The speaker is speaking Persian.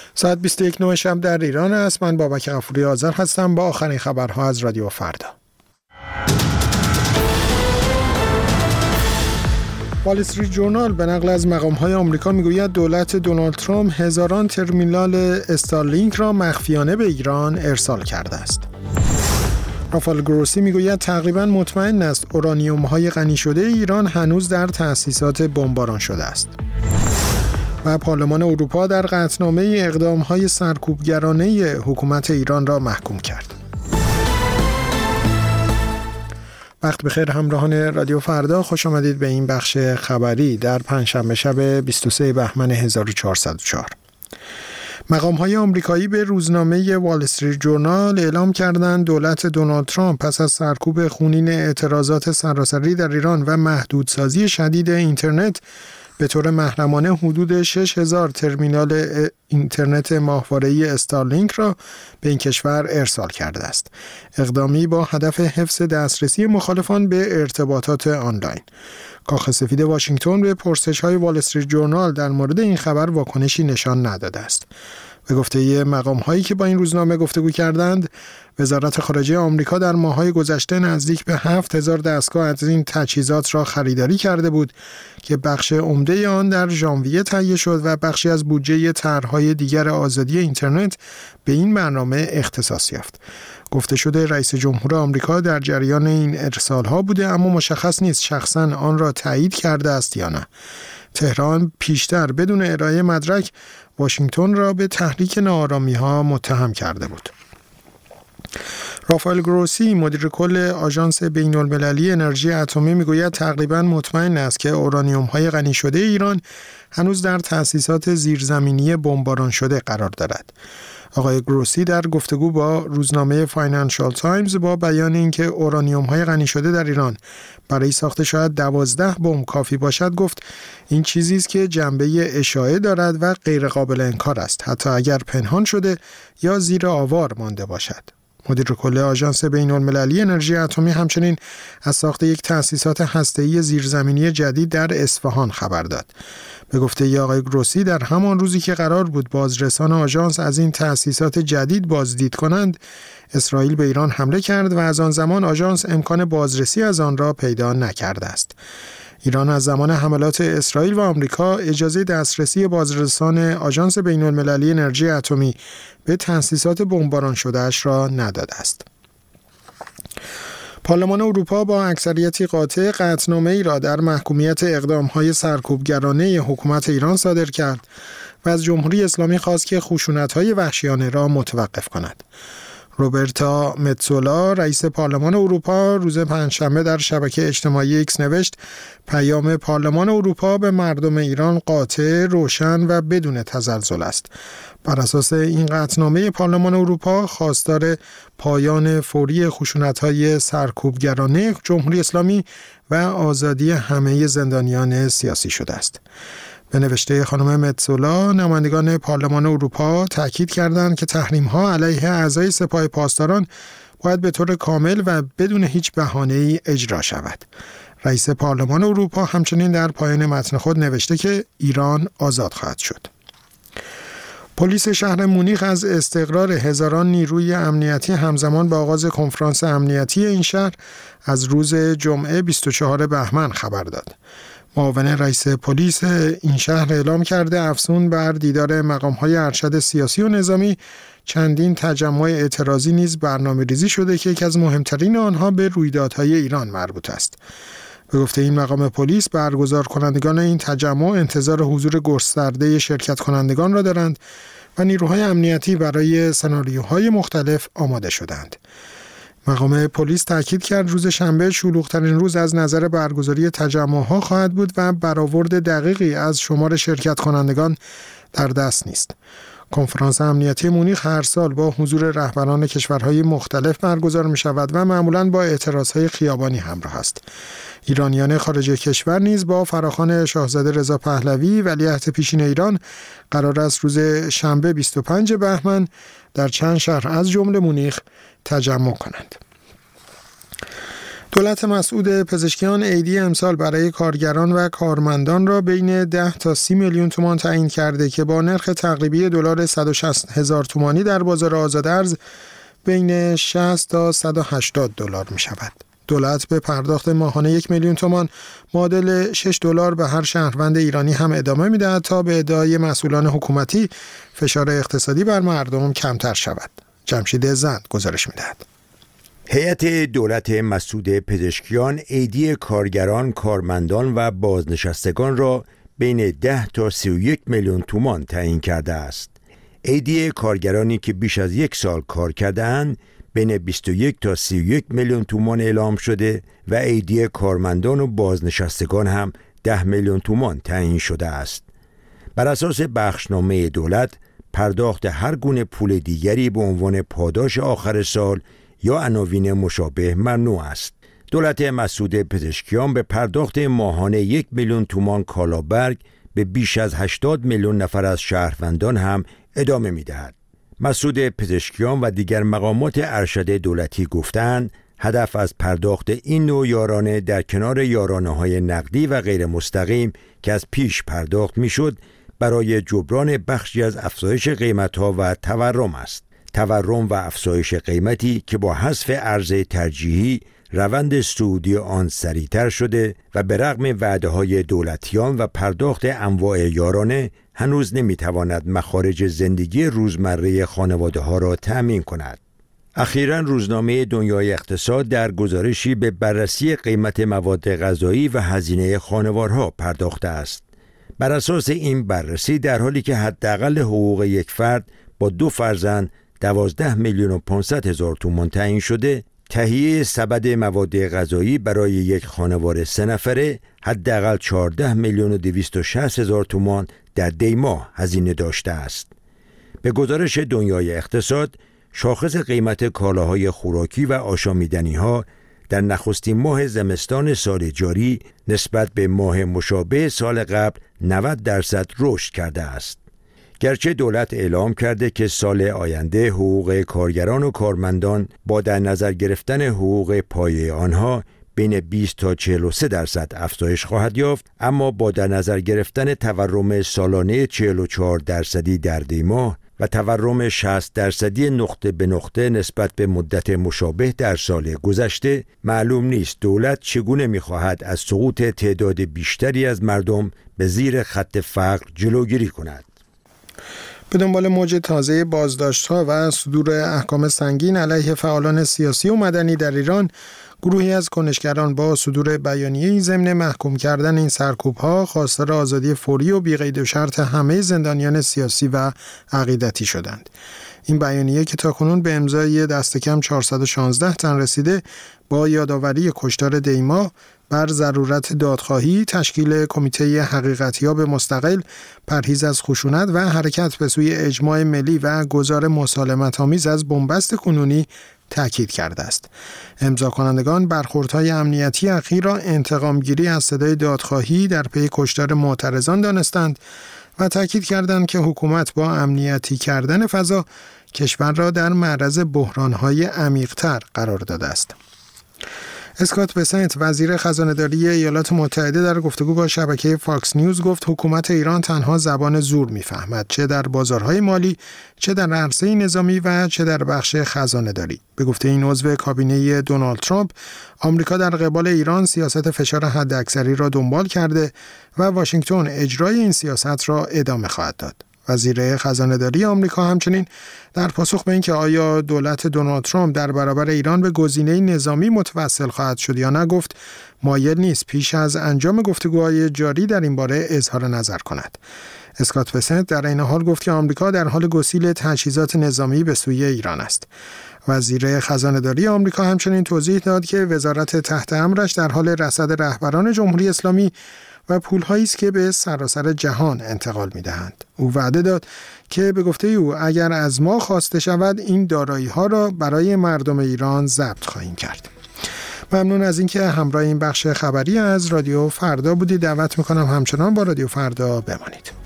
ساعت 21 شب در ایران است. من بابک غفوری آذر هستم با آخرین خبرها از رادیو فردا. وال استریت جورنال به نقل از مقام‌های آمریکا میگوید دولت دونالد ترامپ هزاران ترمینال استارلینک را مخفیانه به ایران ارسال کرده است. رافائل گروسی میگوید تقریباً مطمئن است اورانیوم‌های غنی شده ایران هنوز در تأسیسات بمباران شده است. و پارلمان اروپا در قطعنامه اقدام‌های سرکوبگرانه حکومت ایران را محکوم کرد. وقت بخیر همراهان رادیو فردا، خوش آمدید به این بخش خبری در پنجشنبه شب 23 بهمن 1404. مقام‌های آمریکایی به روزنامه وال استریت جورنال اعلام کردند دولت دونالد ترامپ پس از سرکوب خونین اعتراضات سراسری در ایران و محدودسازی شدید اینترنت به طور محرمانه حدود 6000 ترمینال اینترنت ماهواره‌ای استارلینک را به این کشور ارسال کرده است. اقدامی با هدف حفظ دسترسی مخالفان به ارتباطات آنلاین. کاخ سفید واشنگتن به پرسش‌های وال استریت جورنال در مورد این خبر واکنشی نشان نداده است. به گفته مقام‌هایی که با این روزنامه گفتگو کردند، وزارت خارجه آمریکا در ماه‌های گذشته نزدیک به 7000 دستگاه از این تجهیزات را خریداری کرده بود که بخش عمده آن در ژانویه تهیه شد و بخشی از بودجه طرح‌های دیگر آزادی اینترنت به این برنامه اختصاص یافت. گفته شده رئیس جمهور آمریکا در جریان این ارسال‌ها بوده، اما مشخص نیست شخصاً آن را تایید کرده است یا نه. تهران پیشتر بدون ارائه مدرک واشنگتن را به تحریک ناآرامی‌ها متهم کرده بود. رافائل گروسی مدیر کل آژانس بین‌المللی انرژی اتمی میگوید تقریباً مطمئن است که اورانیوم‌های غنی شده ایران هنوز در تأسیسات زیرزمینی بمباران شده قرار دارد. آقای گروسی در گفتگو با روزنامه فاینانشال تایمز با بیان اینکه اورانیوم‌های غنی شده در ایران برای ساخت شاید 12 بمب کافی باشد گفت این چیزی است که جنبه اشاعه دارد و غیر قابل انکار است، حتی اگر پنهان شده یا زیر آوار مانده باشد. مدیر کل آژانس بین‌المللی انرژی اتمی همچنین از ساخت یک تأسیسات هسته‌ای زیرزمینی جدید در اصفهان خبر داد. به گفته آقای گروسی در همان روزی که قرار بود بازرسان آژانس از این تأسیسات جدید بازدید کنند، اسرائیل به ایران حمله کرد و از آن زمان آژانس امکان بازرسی از آن را پیدا نکرده است. ایران از زمان حملات اسرائیل و آمریکا اجازه دسترسی بازرسان آژانس بین‌المللی انرژی اتمی به تأسیسات بمباران شده‌اش را نداده است. پارلمان اروپا با اکثریتی قاطع قطعنامه‌ای را در محکومیت اقدام‌های سرکوبگرانه حکومت ایران صادر کرد و از جمهوری اسلامی خواست که خشونت‌های وحشیانه را متوقف کند. روبرتا متسولا رئیس پارلمان اروپا روز پنجشنبه در شبکه اجتماعی ایکس نوشت پیام پارلمان اروپا به مردم ایران قاطع، روشن و بدون تزلزل است. بر اساس این قطعنامه پارلمان اروپا خواستار پایان فوری خشونت‌های سرکوبگرانه جمهوری اسلامی و آزادی همه زندانیان سیاسی شده است. به نوشته خانم متسولا، نمایندگان پارلمان اروپا تاکید کردند که تحریم‌ها علیه اعضای سپاه پاسداران باید به طور کامل و بدون هیچ بهانه‌ای اجرا شود. رئیس پارلمان اروپا همچنین در پایان متن خود نوشته که ایران آزاد خواهد شد. پلیس شهر مونیخ از استقرار هزاران نیروی امنیتی همزمان با آغاز کنفرانس امنیتی این شهر از روز جمعه 24 بهمن خبر داد. معاون رئیس پلیس این شهر اعلام کرده افزون بر دیدار مقام‌های ارشد سیاسی و نظامی چندین تجمع اعتراضی نیز برنامه‌ریزی شده که یکی از مهمترین آنها به رویدادهای ایران مربوط است. به گفته این مقام پلیس برگزار کنندگان این تجمع انتظار حضور گسترده شرکت کنندگان را دارند و نیروهای امنیتی برای سناریوهای مختلف آماده شدند. مقام پلیس تاکید کرد روز شنبه شلوغ‌ترین روز از نظر برگزاری تجمع‌ها خواهد بود و برآورد دقیقی از شمار شرکت کنندگان در دست نیست. کنفرانس امنیتی مونیخ هر سال با حضور رهبران کشورهای مختلف برگزار می‌شود و معمولاً با اعتراضهای خیابانی همراه است. ایرانیان خارج کشور نیز با فراخوان شاهزاده رضا پهلوی ولیعهد پیشین ایران قرار است روز شنبه 25 بهمن در چند شهر از جمله مونیخ تجمع کنند. دولت مسعود پزشکیان عیدی امسال برای کارگران و کارمندان را بین 10 تا 30 میلیون تومان تعیین کرده که با نرخ تقریبی دلار 160,000 تومانی در بازار آزاد ارز بین 60 تا 180 دلار می شود. دولت به پرداخت ماهانه 1 میلیون تومان معادل 6 دلار به هر شهروند ایرانی هم ادامه می دهد تا به ادعای مسئولان حکومتی فشار اقتصادی بر مردم کمتر شود. جمشید زند گزارش می دهد. هیئت دولت مسعود پزشکیان عیدی کارگران، کارمندان و بازنشستگان را بین 10 تا 31 میلیون تومان تعیین کرده است. عیدی کارگرانی که بیش از 1 سال کار کرده‌اند بین 21 تا 31 میلیون تومان اعلام شده و عیدی کارمندان و بازنشستگان هم 10 میلیون تومان تعیین شده است. بر اساس بخشنامه دولت، پرداخت هر گونه پول دیگری به عنوان پاداش آخر سال یا عناوین مشابه ممنوع است. دولت مسعود پزشکیان به پرداخت ماهانه 1 میلیون تومان کالابرگ به بیش از 80 میلیون نفر از شهروندان هم ادامه می‌دهد. مسعود پزشکیان و دیگر مقامات ارشد دولتی گفتند هدف از پرداخت این نوع یارانه در کنار یارانه‌های نقدی و غیر مستقیم که از پیش پرداخت می‌شد برای جبران بخشی از افزایش قیمت‌ها و تورم است. تورم و افزایش قیمتی که با حذف ارز ترجیحی روند صعودی آن سریعتر شده و به رغم وعده‌های دولتیان و پرداخت انواع یارانه هنوز نمی‌تواند مخارج زندگی روزمره خانواده‌ها را تأمین کند. اخیراً روزنامه دنیای اقتصاد در گزارشی به بررسی قیمت مواد غذایی و هزینه خانوارها پرداخته است. بر اساس این بررسی در حالی که حداقل حقوق یک فرد با 2 فرزند 12 میلیون و 500 هزار تومان تعیین شده، تهیه سبد مواد غذایی برای یک خانواده 3 نفره حداقل 14 میلیون و 260 هزار تومان در دی ماه هزینه داشته است. به گزارش دنیای اقتصاد، شاخص قیمت کالاهای خوراکی و آشامیدنی‌ها در نخستین ماه زمستان سال جاری نسبت به ماه مشابه سال قبل 90% رشد کرده است. گرچه دولت اعلام کرده که سال آینده حقوق کارگران و کارمندان با در نظر گرفتن حقوق پایه آنها بین 20 تا 43% افزایش خواهد یافت، اما با در نظر گرفتن تورم سالانه 44% در دی ماه و تورم 60% نقطه به نقطه نسبت به مدت مشابه در سال گذشته، معلوم نیست دولت چگونه می‌خواهد از سقوط تعداد بیشتری از مردم به زیر خط فقر جلوگیری کند. به دنبال موج تازه بازداشت‌ها و صدور احکام سنگین علیه فعالان سیاسی و مدنی در ایران، گروهی از کنشگران با صدور بیانیه‌ای ضمن محکوم کردن این سرکوب‌ها خواستار آزادی فوری و بی‌قید و شرط همه زندانیان سیاسی و عقیدتی شدند. این بیانیه که تاکنون به امضای دست کم 416 تن رسیده، با یادآوری کشتار دی ماه بر ضرورت دادخواهی، تشکیل کمیته حقیقتیاب مستقل، پرهیز از خشونت و حرکت به سوی اجماع ملی و گذار مسالمت‌آمیز از بنبست کنونی تاکید کرده است. امضا کنندگان برخوردهای امنیتی اخیر را انتقامگیری از صدای دادخواهی در پی کشتار معترضان دانستند و تاکید کردند که حکومت با امنیتی کردن فضا کشور را در معرض بحران‌های عمیق‌تر قرار داده است. اسکات بسنت، وزیر خزانه‌داری ایالات متحده، در گفتگو با شبکه فاکس نیوز گفت حکومت ایران تنها زبان زور می‌فهمد، چه در بازارهای مالی، چه در عرصه نظامی و چه در بخش خزانه‌داری. به گفته این عضو کابینه دونالد ترامپ، آمریکا در قبال ایران سیاست فشار حداکثری را دنبال کرده و واشنگتن اجرای این سیاست را ادامه خواهد داد. وزیر خزانه‌داری آمریکا همچنین در پاسخ به اینکه آیا دولت دونالد ترامپ در برابر ایران به گزینه نظامی متوسل خواهد شد یا نه، گفت مایل نیست پیش از انجام گفتگوهای جاری در این باره اظهار نظر کند. اسکات بسنت در این حال گفت که آمریکا در حال گسیل تجهیزات نظامی به سوی ایران است. وزیر خزانه‌داری آمریکا همچنین توضیح داد که وزارت تحت امرش در حال رصد رهبران جمهوری اسلامی و پول‌هایی است که به سراسر جهان انتقال می‌دهند. او وعده داد که به گفته او اگر از ما خواسته شود این دارایی‌ها را برای مردم ایران ضبط خواهیم کرد. ممنون از اینکه همراه این بخش خبری از رادیو فردا بودید. دعوت می‌کنم همچنان با رادیو فردا بمانید.